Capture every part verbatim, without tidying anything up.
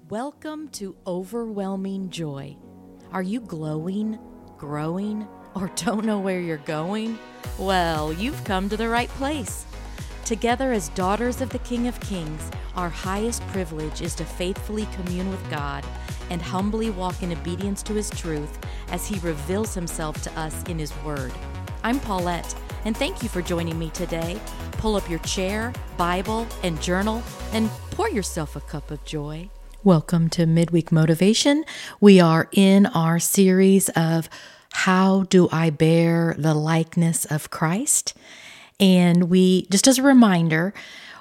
Welcome to Overwhelming Joy. Are you glowing, growing, or don't know where you're going? Well, you've come to the right place. Together as daughters of the King of Kings, our highest privilege is to faithfully commune with God and humbly walk in obedience to His truth as He reveals Himself to us in His Word. I'm Paulette, and thank you for joining me today. Pull up your chair, Bible, and journal, and pour yourself a cup of joy. Welcome to Midweek Motivation. We are in our series of How Do I Bear the Likeness of Christ? And we, just as a reminder,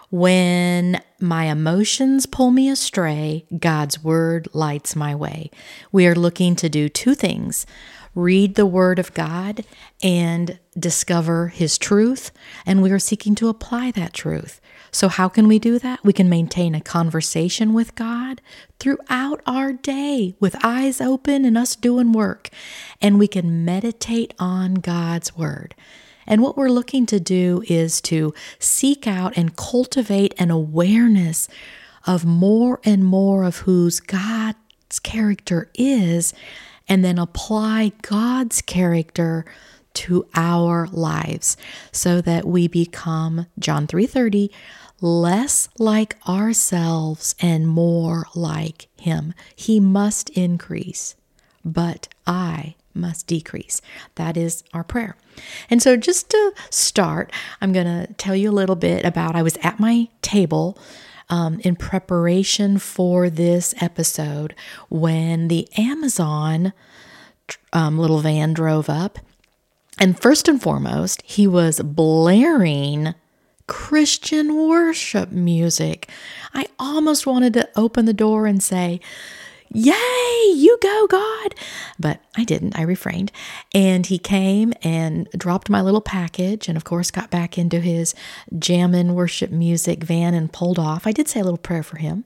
when my emotions pull me astray, God's Word lights my way. We are looking to do two things: read the Word of God and discover His truth, and we are seeking to apply that truth. So how can we do that? We can maintain a conversation with God throughout our day with eyes open and us doing work, and we can meditate on God's Word. And what we're looking to do is to seek out and cultivate an awareness of more and more of whose God's character is, and then apply God's character to our lives so that we become, John three thirty, less like ourselves and more like Him. He must increase, but I must decrease. That is our prayer. And so just to start, I'm going to tell you a little bit about, I was at my table um, in preparation for this episode when the Amazon um, little van drove up. And first and foremost, he was blaring Christian worship music. I almost wanted to open the door and say, "Yay, you go, God." But I didn't. I refrained. And he came and dropped my little package and, of course, got back into his jammin' worship music van and pulled off. I did say a little prayer for him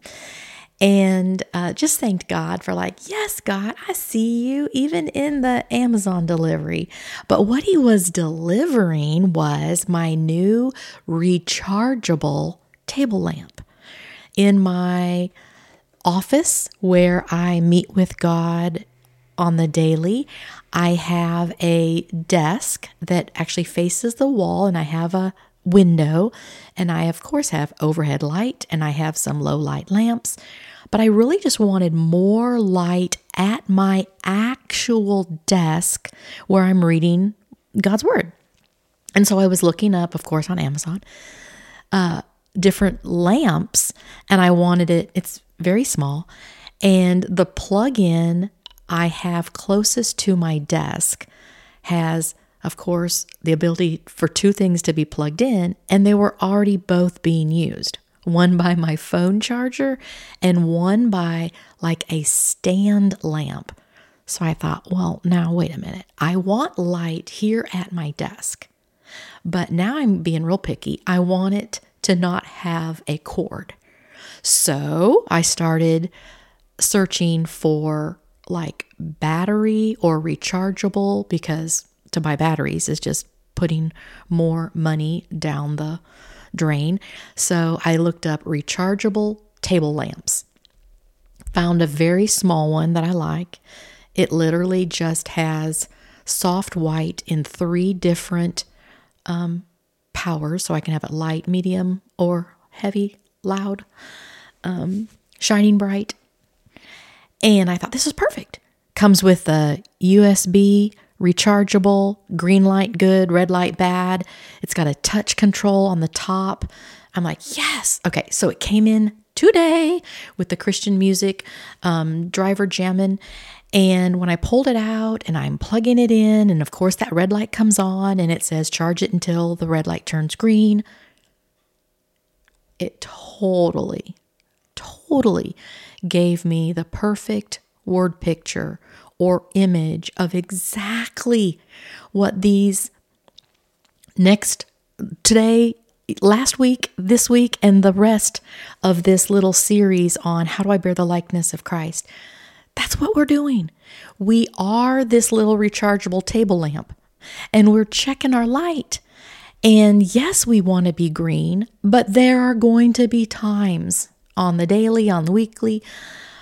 and uh, just thanked God for, like, yes, God, I see you even in the Amazon delivery. But what he was delivering was my new rechargeable table lamp. In my office where I meet with God on the daily, I have a desk that actually faces the wall, and I have a window, and I of course have overhead light, and I have some low light lamps, but I really just wanted more light at my actual desk where I'm reading God's Word. And so I was looking up, of course, on Amazon, uh, different lamps, and I wanted it, it's very small, and the plug-in I have closest to my desk has, of course, the ability for two things to be plugged in, and they were already both being used. One by my phone charger and one by like a stand lamp. So I thought, well, now wait a minute. I want light here at my desk, but now I'm being real picky. I want it to not have a cord. So I started searching for like battery or rechargeable, because to buy batteries is just putting more money down the drain. So I looked up rechargeable table lamps, found a very small one that I like. It literally just has soft white in three different um, powers. So I can have it light, medium, or heavy, loud, um, shining bright. And I thought, this is perfect. Comes with a U S B rechargeable, green light good, red light bad. It's got a touch control on the top. I'm like, yes. Okay, so it came in today with the Christian music um, driver jamming. And when I pulled it out and I'm plugging it in, and of course that red light comes on and it says charge it until the red light turns green. It totally, totally gave me the perfect word picture or image of exactly what these next, today, last week, this week, and the rest of this little series on how do I bear the likeness of Christ. That's what we're doing. We are this little rechargeable table lamp, and we're checking our light. And yes, we want to be green, but there are going to be times on the daily, on the weekly,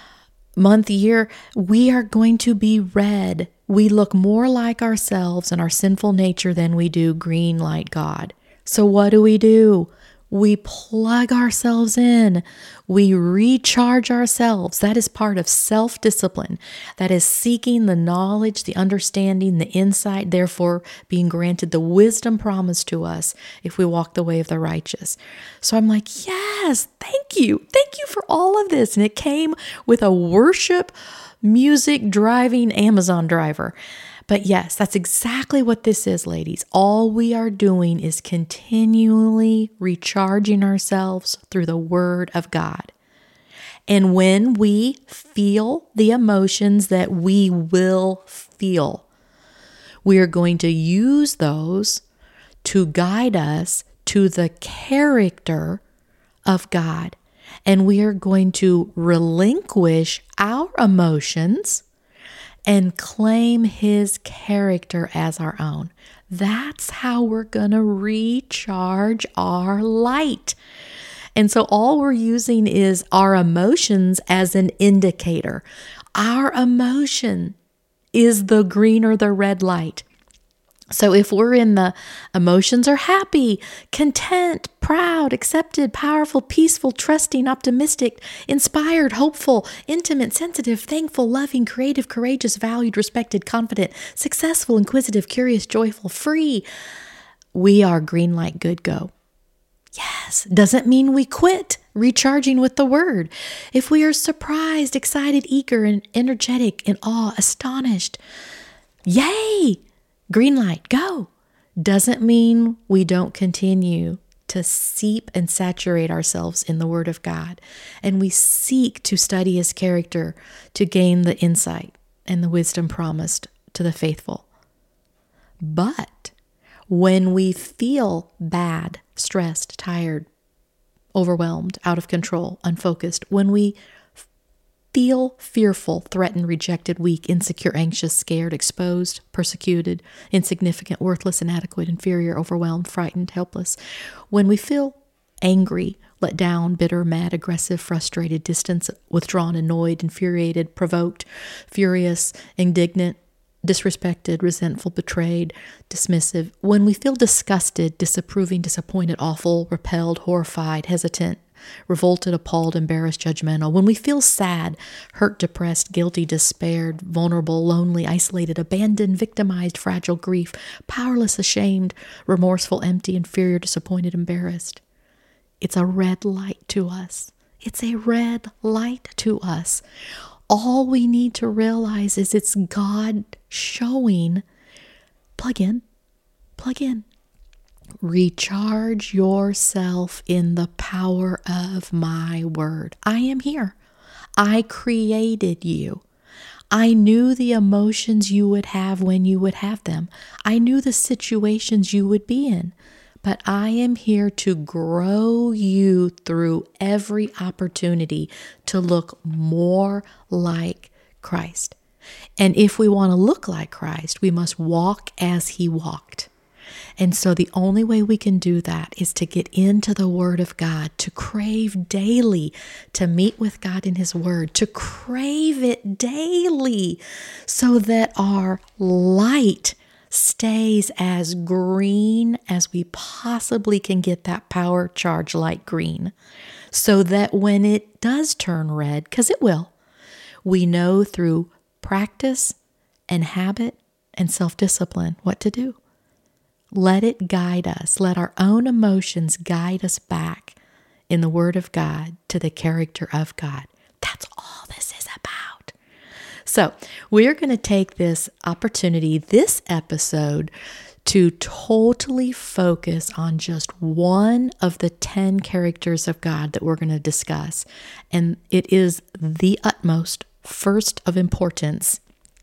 month, year, we are going to be red. We look more like ourselves and our sinful nature than we do green light God. So what do we do? We plug ourselves in. We recharge ourselves. That is part of self-discipline. That is seeking the knowledge, the understanding, the insight, therefore being granted the wisdom promised to us if we walk the way of the righteous. So I'm like, yes, thank you. Thank you for all of this. And it came with a worship, music driving Amazon driver. But yes, that's exactly what this is, ladies. All we are doing is continually recharging ourselves through the Word of God. And when we feel the emotions that we will feel, we are going to use those to guide us to the character of God. And we are going to relinquish our emotions and claim His character as our own. That's how we're going to recharge our light. And so all we're using is our emotions as an indicator. Our emotion is the green or the red light. So if we're in the emotions are happy, content, proud, accepted, powerful, peaceful, trusting, optimistic, inspired, hopeful, intimate, sensitive, thankful, loving, creative, courageous, valued, respected, confident, successful, inquisitive, curious, joyful, free, we are green light, good, go. Yes, doesn't mean we quit recharging with the Word. If we are surprised, excited, eager, and energetic, in awe, astonished, yay! Green light, go. Doesn't mean we don't continue to seep and saturate ourselves in the Word of God. And we seek to study His character to gain the insight and the wisdom promised to the faithful. But when we feel bad, stressed, tired, overwhelmed, out of control, unfocused, when we feel fearful, threatened, rejected, weak, insecure, anxious, scared, exposed, persecuted, insignificant, worthless, inadequate, inferior, overwhelmed, frightened, helpless. When we feel angry, let down, bitter, mad, aggressive, frustrated, distant, withdrawn, annoyed, infuriated, provoked, furious, indignant, disrespected, resentful, betrayed, dismissive. When we feel disgusted, disapproving, disappointed, awful, repelled, horrified, hesitant, revolted, appalled, embarrassed, judgmental. When we feel sad, hurt, depressed, guilty, despaired, vulnerable, lonely, isolated, abandoned, victimized, fragile, grief, powerless, ashamed, remorseful, empty, inferior, disappointed, embarrassed. It's a red light to us. It's a red light to us. All we need to realize is it's God showing, plug in, plug in. Recharge yourself in the power of my word. I am here. I created you. I knew the emotions you would have when you would have them. I knew the situations you would be in. But I am here to grow you through every opportunity to look more like Christ. And if we want to look like Christ, we must walk as He walked. And so the only way we can do that is to get into the Word of God, to crave daily, to meet with God in His Word, to crave it daily so that our light stays as green as we possibly can get that power charge light green, so that when it does turn red, because it will, we know through practice and habit and self-discipline what to do. Let it guide us. Let our own emotions guide us back in the Word of God to the character of God. That's all this is about. So we're going to take this opportunity, this episode, to totally focus on just one of the ten characters of God that we're going to discuss. And it is the utmost, first of importance.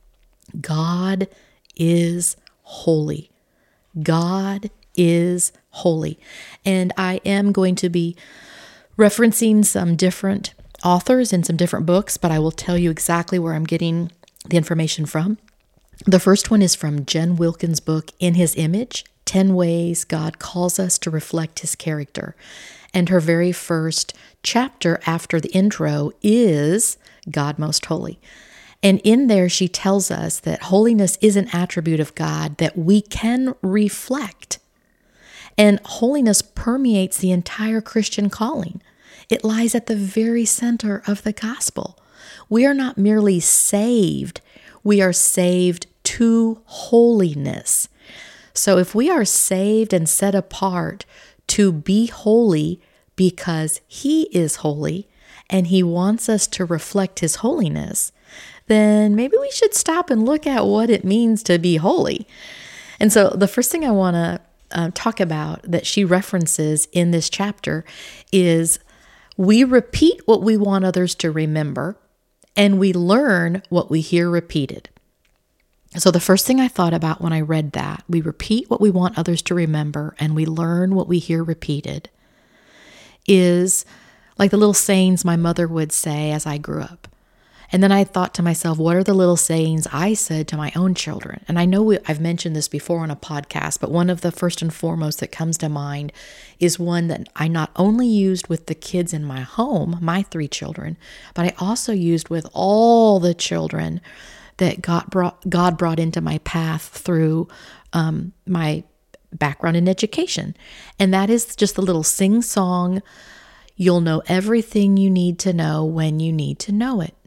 God is holy. God is holy. And I am going to be referencing some different authors and some different books, but I will tell you exactly where I'm getting the information from. The first one is from Jen Wilkins' book, In His Image, ten Ways God Calls Us to Reflect His Character. And her very first chapter after the intro is God Most Holy. And in there, she tells us that holiness is an attribute of God that we can reflect. And holiness permeates the entire Christian calling. It lies at the very center of the gospel. We are not merely saved, we are saved to holiness. So if we are saved and set apart to be holy because He is holy and He wants us to reflect His holiness, then maybe we should stop and look at what it means to be holy. And so the first thing I want to uh, talk about that she references in this chapter is we repeat what we want others to remember, and we learn what we hear repeated. So the first thing I thought about when I read that, we repeat what we want others to remember, and we learn what we hear repeated, is like the little sayings my mother would say as I grew up. And then I thought to myself, what are the little sayings I said to my own children? And I know we, I've mentioned this before on a podcast, but one of the first and foremost that comes to mind is one that I not only used with the kids in my home, my three children, but I also used with all the children that God brought, God brought into my path through um, my background in education. And that is just the little sing-song, you'll know everything you need to know when you need to know it.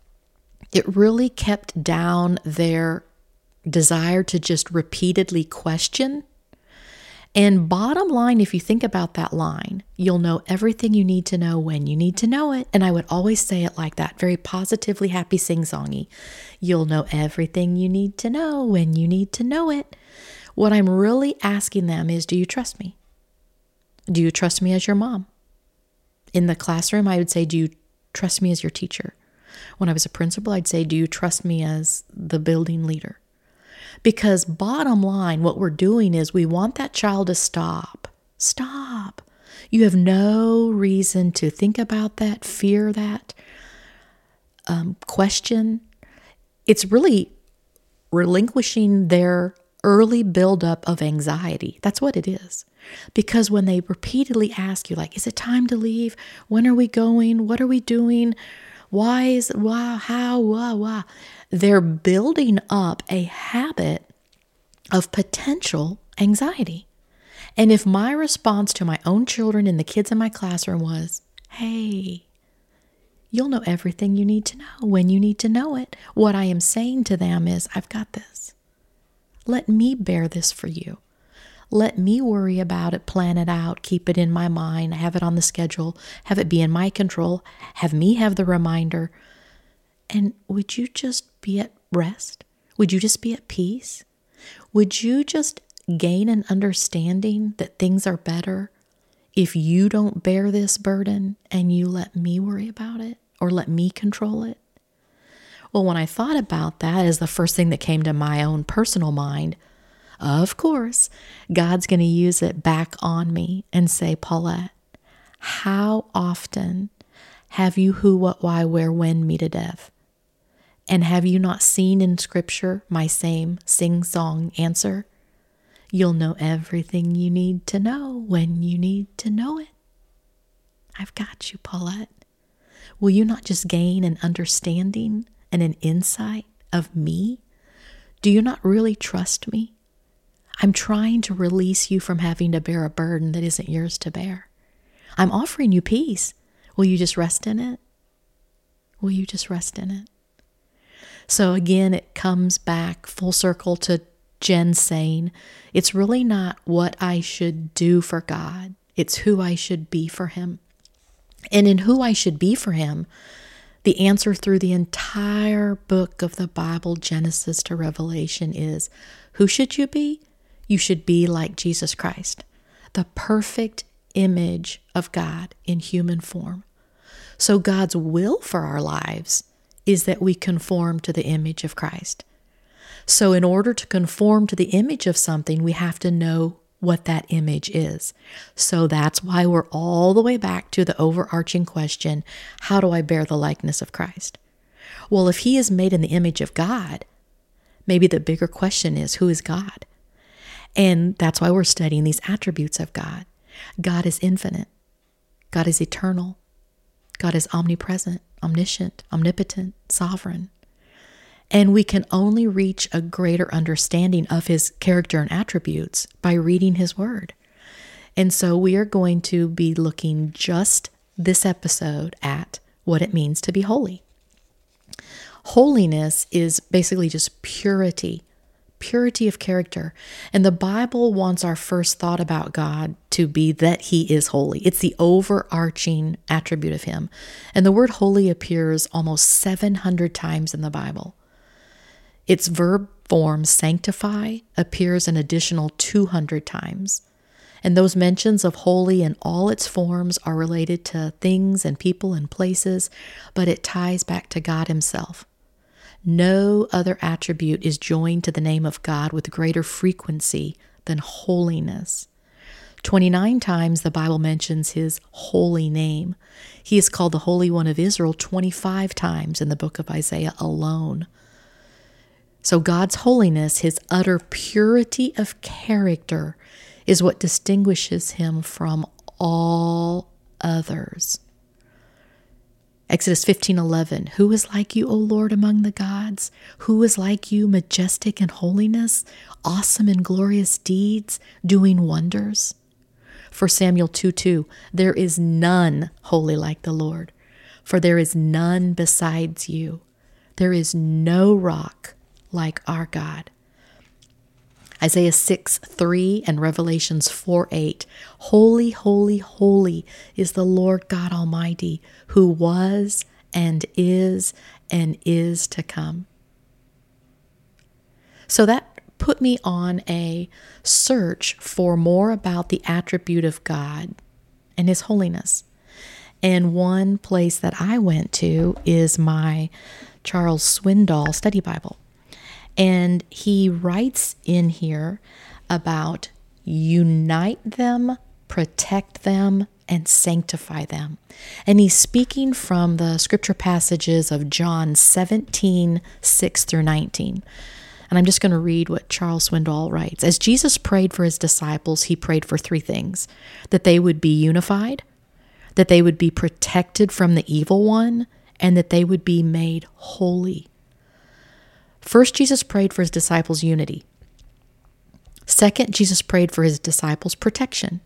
It really kept down their desire to just repeatedly question. And bottom line, if you think about that line, you'll know everything you need to know when you need to know it. And I would always say it like that, very positively happy sing-songy. You'll know everything you need to know when you need to know it. What I'm really asking them is, do you trust me? Do you trust me as your mom? In the classroom, I would say, do you trust me as your teacher? When I was a principal, I'd say, do you trust me as the building leader? Because bottom line, what we're doing is we want that child to stop. Stop. You have no reason to think about that, fear that, um, question. It's really relinquishing their early buildup of anxiety. That's what it is. Because when they repeatedly ask you, like, is it time to leave? When are we going? What are we doing? Why is, why, how, why, why? They're building up a habit of potential anxiety. And if my response to my own children and the kids in my classroom was, hey, you'll know everything you need to know when you need to know it, what I am saying to them is, I've got this. Let me bear this for you. Let me worry about it, plan it out, keep it in my mind, have it on the schedule, have it be in my control, have me have the reminder. And would you just be at rest? Would you just be at peace? Would you just gain an understanding that things are better if you don't bear this burden and you let me worry about it or let me control it? Well, when I thought about that as the first thing that came to my own personal mind, of course, God's going to use it back on me and say, Paulette, how often have you who, what, why, where, when me to death? And have you not seen in Scripture my same sing-song answer? You'll know everything you need to know when you need to know it. I've got you, Paulette. Will you not just gain an understanding and an insight of me? Do you not really trust me? I'm trying to release you from having to bear a burden that isn't yours to bear. I'm offering you peace. Will you just rest in it? Will you just rest in it? So again, it comes back full circle to Jen saying, it's really not what I should do for God. It's who I should be for Him. And in who I should be for Him, the answer through the entire book of the Bible, Genesis to Revelation, is who should you be? You should be like Jesus Christ, the perfect image of God in human form. So God's will for our lives is that we conform to the image of Christ. So in order to conform to the image of something, we have to know what that image is. So that's why we're all the way back to the overarching question, how do I bear the likeness of Christ? Well, if He is made in the image of God, maybe the bigger question is, who is God? And that's why we're studying these attributes of God. God is infinite. God is eternal. God is omnipresent, omniscient, omnipotent, sovereign. And we can only reach a greater understanding of his character and attributes by reading his word. And so we are going to be looking just this episode at what it means to be holy. Holiness is basically just purity, purity of character. And the Bible wants our first thought about God to be that he is holy. It's the overarching attribute of him. And the word holy appears almost seven hundred times in the Bible. Its verb form, sanctify, appears an additional two hundred times. And those mentions of holy in all its forms are related to things and people and places, but it ties back to God himself. No other attribute is joined to the name of God with greater frequency than holiness. twenty-nine times the Bible mentions his holy name. He is called the Holy One of Israel twenty-five times in the book of Isaiah alone. So God's holiness, his utter purity of character, is what distinguishes him from all others. Exodus fifteen eleven, who is like you, O Lord, among the gods? Who is like you, majestic in holiness, awesome in glorious deeds, doing wonders? First Samuel two two, there is none holy like the Lord, for there is none besides you. There is no rock like our God. Isaiah six three and Revelations four eight, holy, holy, holy is the Lord God Almighty, who was and is and is to come. So that put me on a search for more about the attribute of God and his holiness. And one place that I went to is my Charles Swindoll study Bible. And he writes in here about unite them, protect them, and sanctify them. And he's speaking from the scripture passages of John seventeen, six through nineteen. And I'm just going to read what Charles Swindoll writes. As Jesus prayed for his disciples, he prayed for three things: that they would be unified, that they would be protected from the evil one, and that they would be made holy. First, Jesus prayed for his disciples' unity. Second, Jesus prayed for his disciples' protection.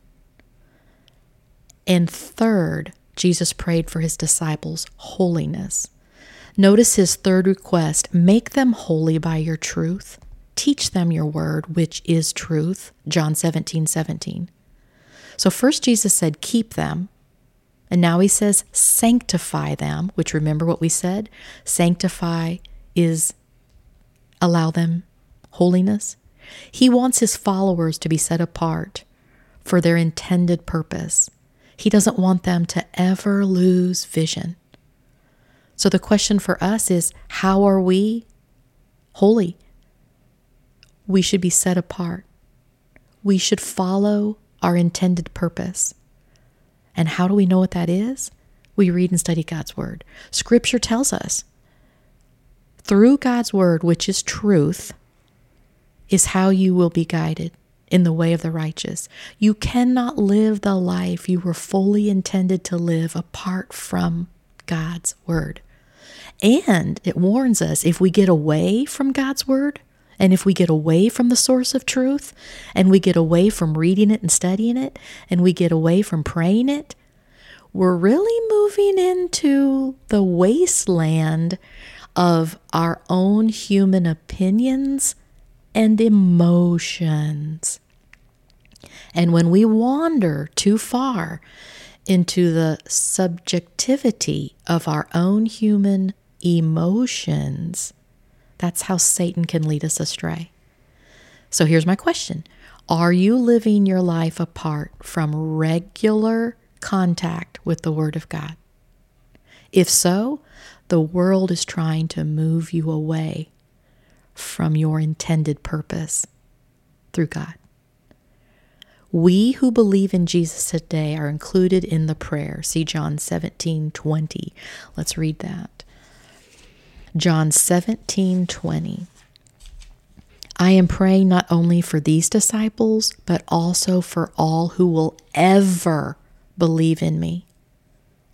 And third, Jesus prayed for his disciples' holiness. Notice his third request: make them holy by your truth. Teach them your word, which is truth. John seventeen seventeen. So first Jesus said, keep them. And now he says, sanctify them, which, remember what we said? Sanctify is allow them holiness. He wants his followers to be set apart for their intended purpose. He doesn't want them to ever lose vision. So the question for us is, how are we holy? We should be set apart. We should follow our intended purpose. And how do we know what that is? We read and study God's word. Scripture tells us through God's word, which is truth, is how you will be guided in the way of the righteous. You cannot live the life you were fully intended to live apart from God's word. And it warns us, if we get away from God's word, and if we get away from the source of truth, and we get away from reading it and studying it, and we get away from praying it, we're really moving into the wasteland of our own human opinions and emotions. And when we wander too far into the subjectivity of our own human emotions, that's how Satan can lead us astray. So here's my question. Are you living your life apart from regular contact with the Word of God? If so, the world is trying to move you away from your intended purpose through God. We who believe in Jesus today are included in the prayer. See John seventeen twenty. Let's read that. John seventeen twenty. I am praying not only for these disciples, but also for all who will ever believe in me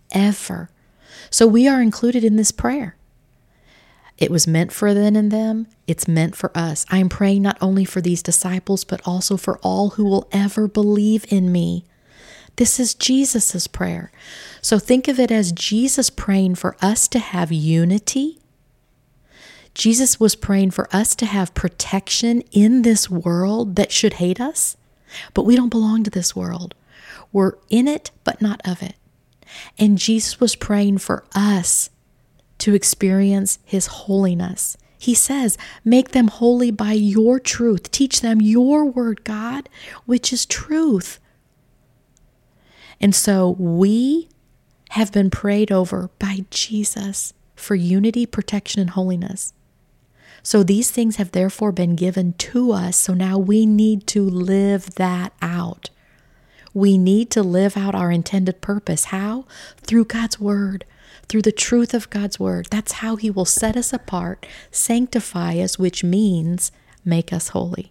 ever. So we are included in this prayer. It was meant for then and them. It's meant for us. I am praying not only for these disciples, but also for all who will ever believe in me. This is Jesus's prayer. So think of it as Jesus praying for us to have unity. Jesus was praying for us to have protection in this world that should hate us, but we don't belong to this world. We're in it, but not of it. And Jesus was praying for us to experience his holiness. He says, make them holy by your truth. Teach them your word, God, which is truth. And so we have been prayed over by Jesus for unity, protection, and holiness. So these things have therefore been given to us. So now we need to live that out. We need to live out our intended purpose. How? Through God's word, through the truth of God's word. That's how he will set us apart, sanctify us, which means make us holy.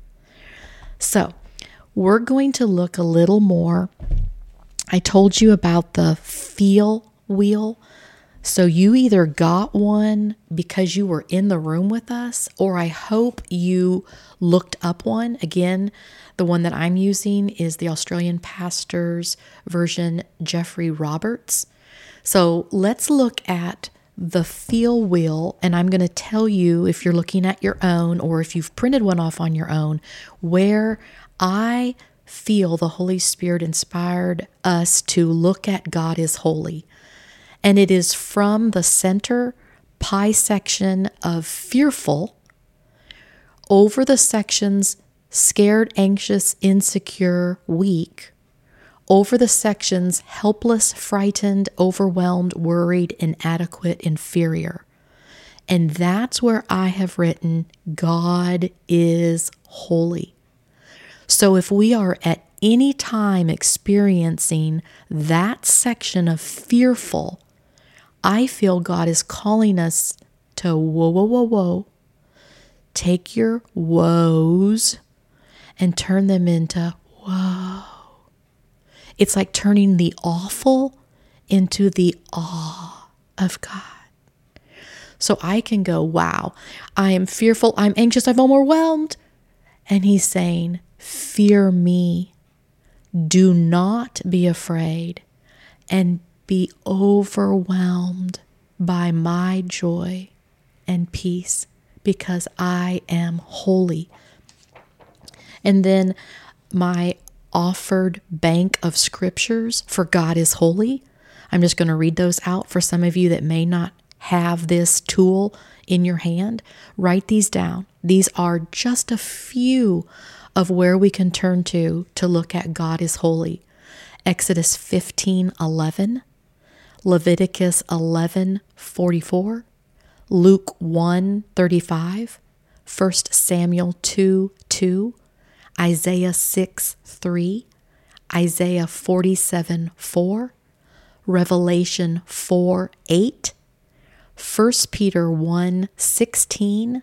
So we're going to look a little more. I told you about the feel wheel. So you either got one because you were in the room with us, or I hope you looked up one. Again, the one that I'm using is the Australian pastor's version, Jeffrey Roberts. So let's look at the feel wheel, and I'm going to tell you, if you're looking at your own or if you've printed one off on your own, where I feel the Holy Spirit inspired us to look at God is holy. And it is from the center pie section of fearful over the sections scared, anxious, insecure, weak, over the sections helpless, frightened, overwhelmed, worried, inadequate, inferior. And that's where I have written, God is holy. So if we are at any time experiencing that section of fearful, I feel God is calling us to whoa, whoa, whoa, whoa. Take your woes and turn them into whoa. It's like turning the awful into the awe of God. So I can go, wow, I am fearful, I'm anxious, I'm overwhelmed. And he's saying, fear me. Do not be afraid, and be overwhelmed by my joy and peace, because I am holy. And then my offered bank of scriptures for God is holy. I'm just going to read those out for some of you that may not have this tool in your hand. Write these down. These are just a few of where we can turn to to look at God is holy. Exodus fifteen eleven, Leviticus eleven forty-four, Luke one thirty-five, First Samuel two two, Isaiah six three, Isaiah forty-seven four, Revelation four eight, First Peter one sixteen,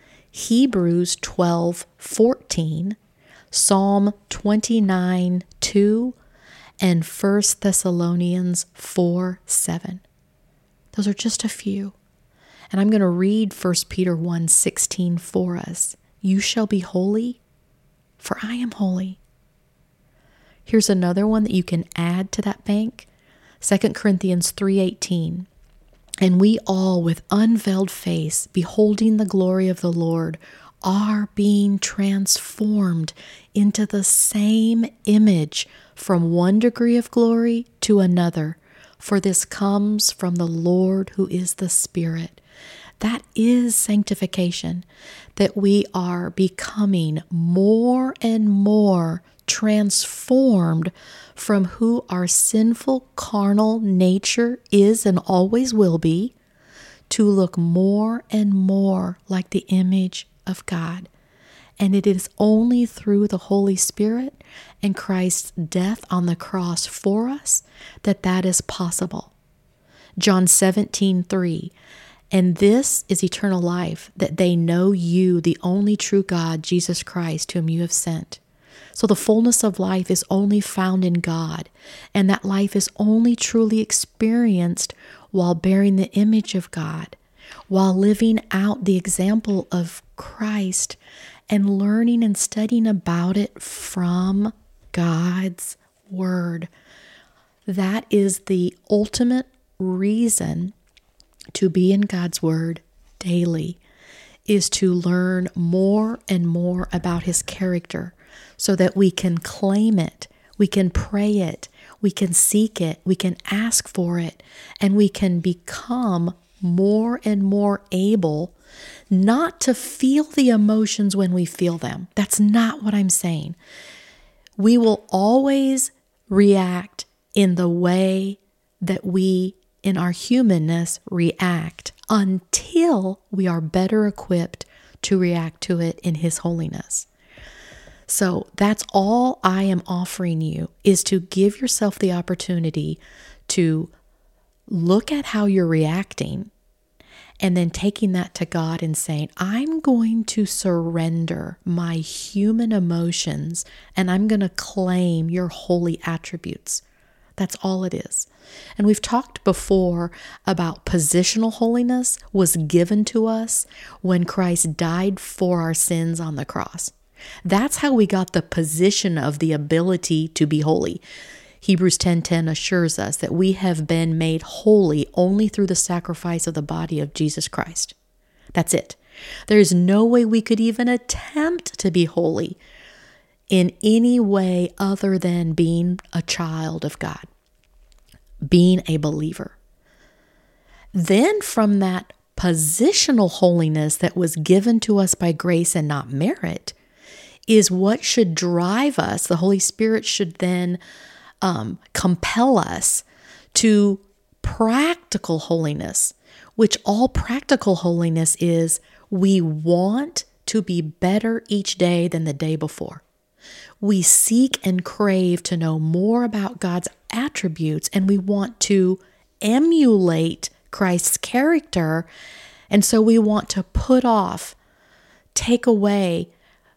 Hebrews twelve fourteen, Psalm twenty-nine two, and First Thessalonians four seven. Those are just a few. And I'm going to read First Peter one sixteen for us. You shall be holy, for I am holy. Here's another one that you can add to that bank. Second Corinthians three eighteen. And we all, with unveiled face, beholding the glory of the Lord, are being transformed into the same image from one degree of glory to another. For this comes from the Lord who is the Spirit. That is sanctification, that we are becoming more and more transformed from who our sinful carnal nature is and always will be, to look more and more like the image of God. And it is only through the Holy Spirit and Christ's death on the cross for us that that is possible. John seventeen three. And this is eternal life, that they know you, the only true God, Jesus Christ, whom you have sent. So the fullness of life is only found in God, and that life is only truly experienced while bearing the image of God, while living out the example of Christ and learning and studying about it from God's Word. That is the ultimate reason to be in God's Word daily, is to learn more and more about His character so that we can claim it, we can pray it, we can seek it, we can ask for it, and we can become more and more able not to feel the emotions when we feel them. That's not what I'm saying. We will always react in the way that we, in our humanness, react until we are better equipped to react to it in His holiness. So that's all I am offering you, is to give yourself the opportunity to look at how you're reacting and then taking that to God and saying, I'm going to surrender my human emotions and I'm going to claim your holy attributes. That's all it is. And we've talked before about positional holiness was given to us when Christ died for our sins on the cross. That's how we got the position of the ability to be holy. Hebrews ten ten assures us that we have been made holy only through the sacrifice of the body of Jesus Christ. That's it. There is no way we could even attempt to be holy in any way other than being a child of God, being a believer. Then from that positional holiness that was given to us by grace and not merit is what should drive us. The Holy Spirit should then um, compel us to practical holiness, which all practical holiness is we want to be better each day than the day before. We seek and crave to know more about God's attributes, and we want to emulate Christ's character. And so we want to put off, take away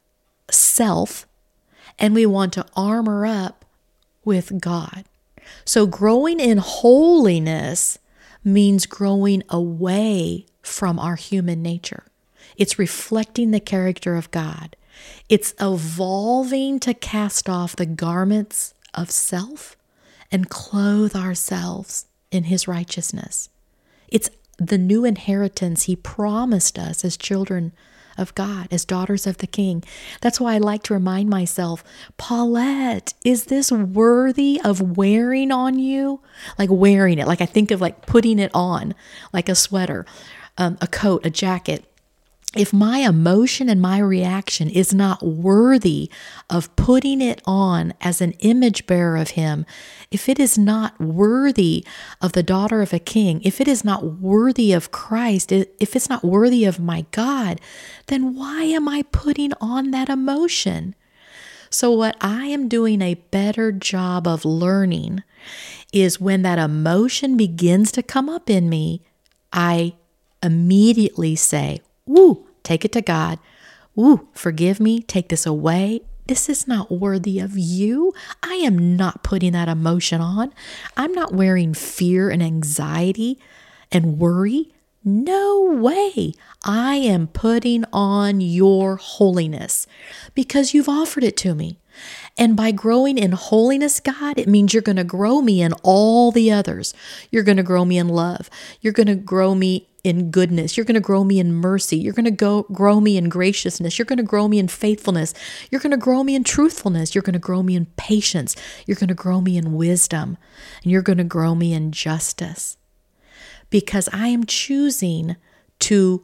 self, and we want to armor up with God. So growing in holiness means growing away from our human nature. It's reflecting the character of God. It's evolving to cast off the garments of self and clothe ourselves in His righteousness. It's the new inheritance He promised us as children of God, as daughters of the King. That's why I like to remind myself, Paulette, is this worthy of wearing on you? Like wearing it, like I think of like putting it on, like a sweater, um, a coat, a jacket. If my emotion and my reaction is not worthy of putting it on as an image bearer of Him, if it is not worthy of the daughter of a king, if it is not worthy of Christ, if it's not worthy of my God, then why am I putting on that emotion? So what I am doing a better job of learning is when that emotion begins to come up in me, I immediately say, Woo, take it to God. Woo, forgive me. Take this away. This is not worthy of you. I am not putting that emotion on. I'm not wearing fear and anxiety and worry. No way. I am putting on your holiness because you've offered it to me. And by growing in holiness, God, it means you're going to grow me in all the others. You're going to grow me in love. You're going to grow me in goodness. You're going to grow me in mercy. You're going to go grow me in graciousness. You're going to grow me in faithfulness. You're going to grow me in truthfulness. You're going to grow me in patience. You're going to grow me in wisdom. And you're going to grow me in justice. Because I am choosing to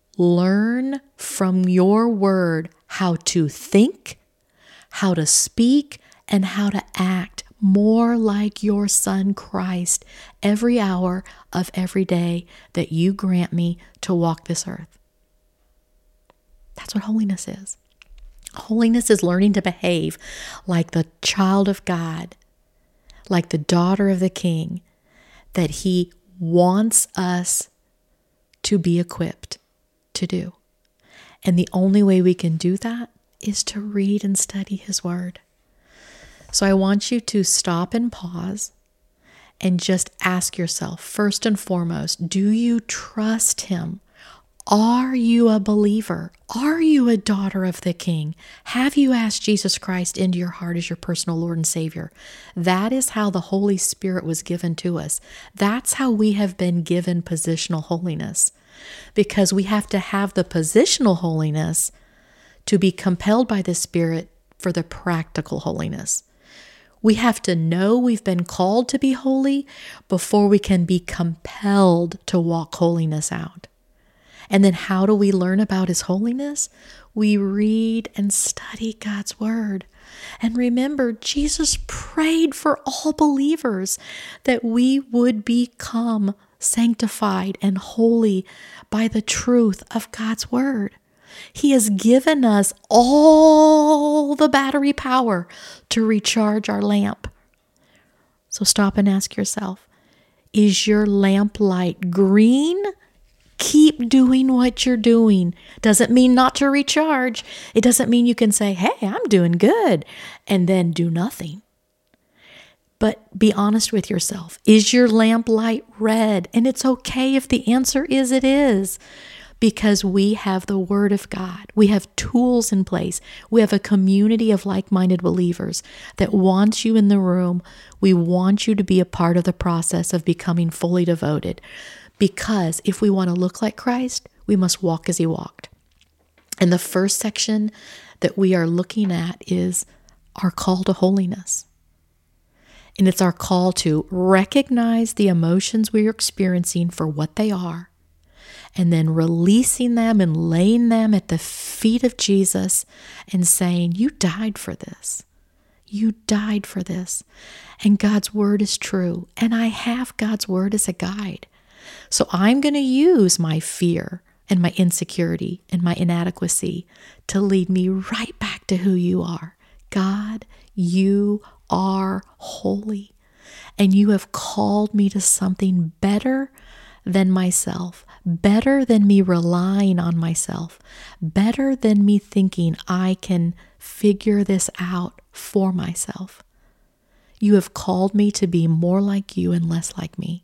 learn from your word how to think, how to speak, and how to act more like your Son Christ every hour of every day that you grant me to walk this earth. That's what holiness is. Holiness is learning to behave like the child of God, like the daughter of the King, that He wants us to be equipped to do. And the only way we can do that is to read and study His Word. So I want you to stop and pause and just ask yourself, first and foremost, do you trust Him? Are you a believer? Are you a daughter of the King? Have you asked Jesus Christ into your heart as your personal Lord and Savior? That is how the Holy Spirit was given to us. That's how we have been given positional holiness, because we have to have the positional holiness to be compelled by the Spirit for the practical holiness. We have to know we've been called to be holy before we can be compelled to walk holiness out. And then how do we learn about His holiness? We read and study God's Word. And remember, Jesus prayed for all believers that we would become sanctified and holy by the truth of God's Word. He has given us all the battery power to recharge our lamp. So stop and ask yourself, is your lamp light green? Keep doing what you're doing. Doesn't mean not to recharge. It doesn't mean you can say, hey, I'm doing good, and then do nothing. But be honest with yourself. Is your lamp light red? And it's okay if the answer is it is, because we have the Word of God. We have tools in place. We have a community of like-minded believers that wants you in the room. We want you to be a part of the process of becoming fully devoted. Because if we want to look like Christ, we must walk as He walked. And the first section that we are looking at is our call to holiness. And it's our call to recognize the emotions we are experiencing for what they are, and then releasing them and laying them at the feet of Jesus and saying, you died for this. You died for this. And God's Word is true. And I have God's Word as a guide. So I'm going to use my fear and my insecurity and my inadequacy to lead me right back to who you are. God, you are holy, and you have called me to something better than myself, better than me relying on myself, better than me thinking I can figure this out for myself. You have called me to be more like you and less like me.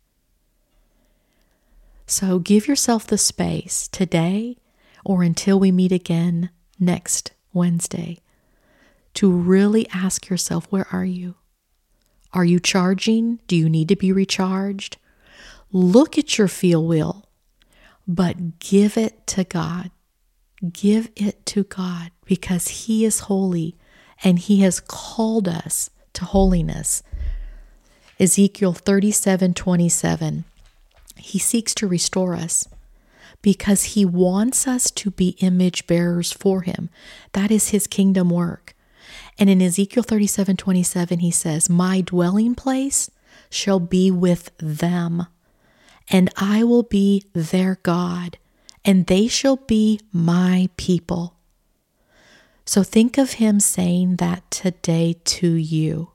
So give yourself the space today or until we meet again next Wednesday to really ask yourself, where are you? Are you charging? Do you need to be recharged? Look at your feel wheel, but give it to God. Give it to God, because He is holy and He has called us to holiness. Ezekiel thirty-seven twenty-seven. He seeks to restore us because He wants us to be image bearers for Him. That is His kingdom work. And in Ezekiel thirty-seven twenty-seven, He says, my dwelling place shall be with them, and I will be their God, and they shall be my people. So think of Him saying that today to you.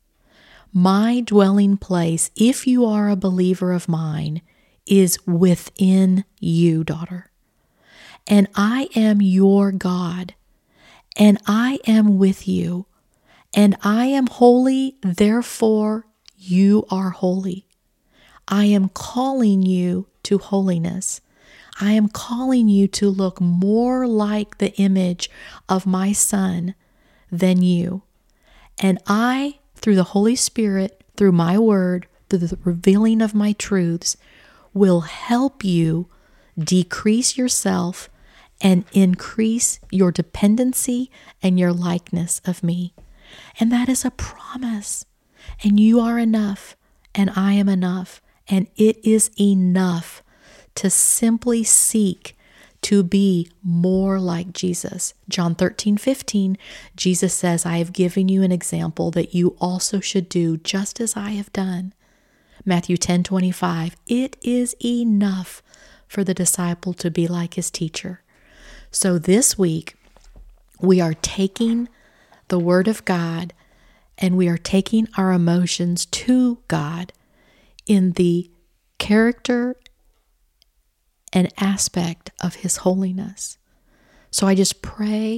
My dwelling place, if you are a believer of mine, is within you, daughter. And I am your God, and I am with you, and I am holy, therefore you are holy. I am calling you to holiness. I am calling you to look more like the image of my Son than you. And I, through the Holy Spirit, through my word, through the revealing of my truths, will help you decrease yourself and increase your dependency and your likeness of me. And that is a promise. And you are enough, and I am enough. And it is enough to simply seek to be more like Jesus. John thirteen fifteen, Jesus says, I have given you an example that you also should do just as I have done. Matthew ten twenty-five, it is enough for the disciple to be like his teacher. So this week, we are taking the Word of God and we are taking our emotions to God in the character and aspect of His holiness. So I just pray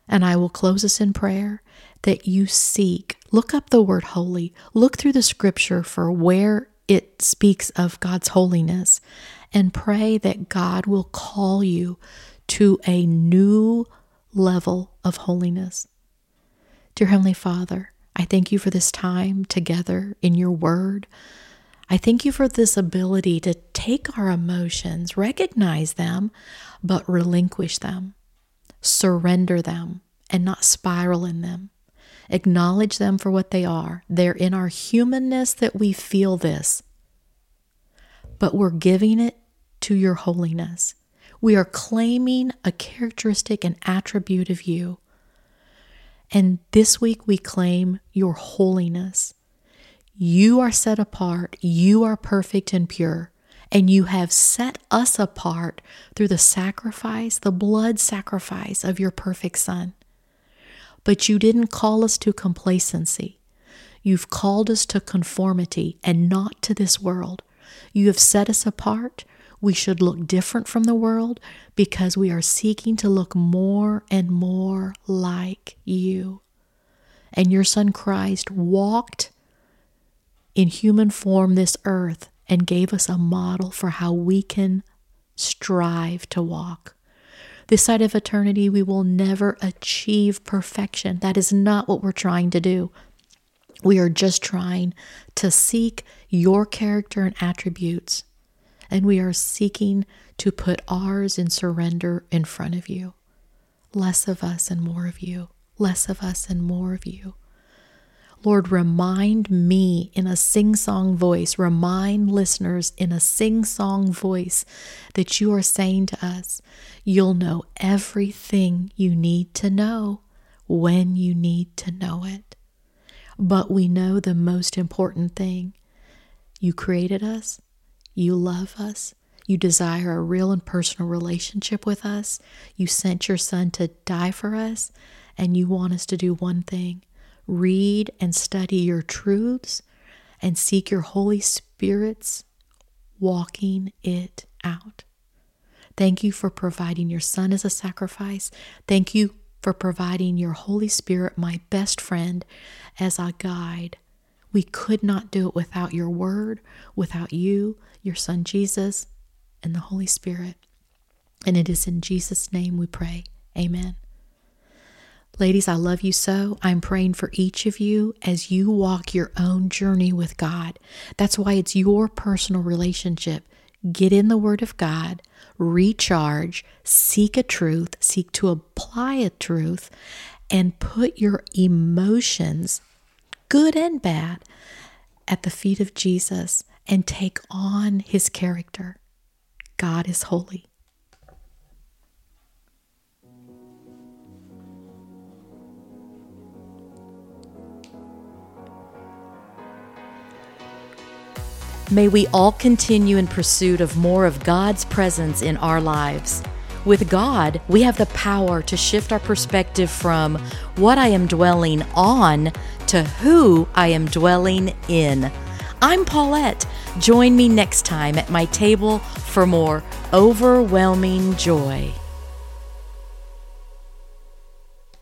And I will close us in prayer that you seek. Look up the word holy. Look through the scripture for where it speaks of God's holiness, and pray that God will call you to a new level of holiness. Dear Heavenly Father, I thank you for this time together in your word. I thank you for this ability to take our emotions, recognize them, but relinquish them, surrender them, and not spiral in them. Acknowledge them for what they are. They're in our humanness that we feel this, but we're giving it to your holiness. We are claiming a characteristic and attribute of you. And this week we claim your holiness. You are set apart. You are perfect and pure. And you have set us apart through the sacrifice, the blood sacrifice of your perfect Son. But you didn't call us to complacency. You've called us to conformity and not to this world. You have set us apart. We should look different from the world because we are seeking to look more and more like you. And your Son Christ walked in human form this earth and gave us a model for how we can strive to walk. This side of eternity, we will never achieve perfection. That is not what we're trying to do. We are just trying to seek your character and attributes, and we are seeking to put ours in surrender in front of you. Less of us and more of you. Less of us and more of you. Lord, remind me in a sing-song voice, remind listeners in a sing-song voice that you are saying to us, you'll know everything you need to know when you need to know it. But we know the most important thing. You created us. You love us. You desire a real and personal relationship with us. You sent your Son to die for us, and you want us to do one thing. Read and study your truths and seek your Holy Spirit's walking it out. Thank you for providing your Son as a sacrifice. Thank you for providing your Holy Spirit, my best friend, as a guide. We could not do it without your word, without you, your Son Jesus, and the Holy Spirit. And it is in Jesus' name we pray. Amen. Ladies, I love you so. I'm praying for each of you as you walk your own journey with God. That's why it's your personal relationship. Get in the Word of God, recharge, seek a truth, seek to apply a truth, and put your emotions, good and bad, at the feet of Jesus and take on His character. God is holy. May we all continue in pursuit of more of God's presence in our lives. With God, we have the power to shift our perspective from what I am dwelling on to who I am dwelling in. I'm Paulette. Join me next time at my table for more overwhelming joy.